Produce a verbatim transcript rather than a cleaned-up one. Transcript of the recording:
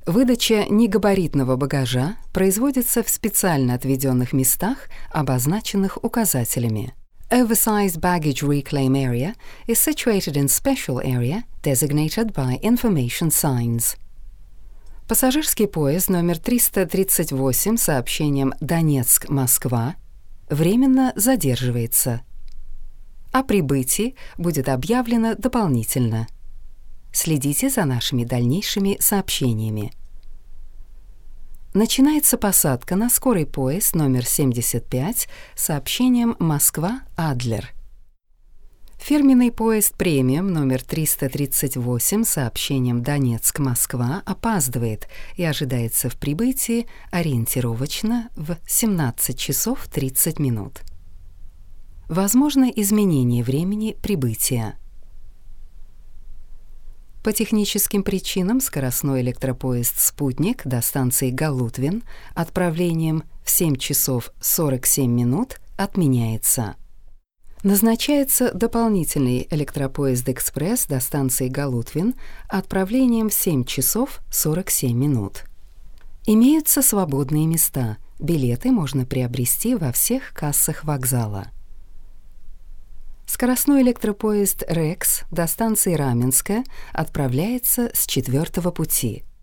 Выдача негабаритного багажа производится в специально отведенных местах, обозначенных указателями. Oversized baggage reclaim area is situated in special area designated by information signs. Пассажирский поезд номер триста тридцать восемь с сообщением «Донецк-Москва» временно задерживается. О прибытии будет объявлено дополнительно. Следите за нашими дальнейшими сообщениями. Начинается посадка на скорый поезд номер семьдесят пять с сообщением «Москва-Адлер». Фирменный поезд премиум номер триста тридцать восемь с сообщением «Донецк-Москва» опаздывает и ожидается в прибытии ориентировочно в семнадцать часов тридцать минут. Возможно изменение времени прибытия. По техническим причинам скоростной электропоезд «Спутник» до станции Галутвин отправлением в семь часов сорок семь минут отменяется. Назначается дополнительный электропоезд «Экспресс» до станции Галутвин отправлением в семь часов сорок семь минут. Имеются свободные места, билеты можно приобрести во всех кассах вокзала. Скоростной электропоезд «Рекс» до станции Раменская отправляется с четвертого пути.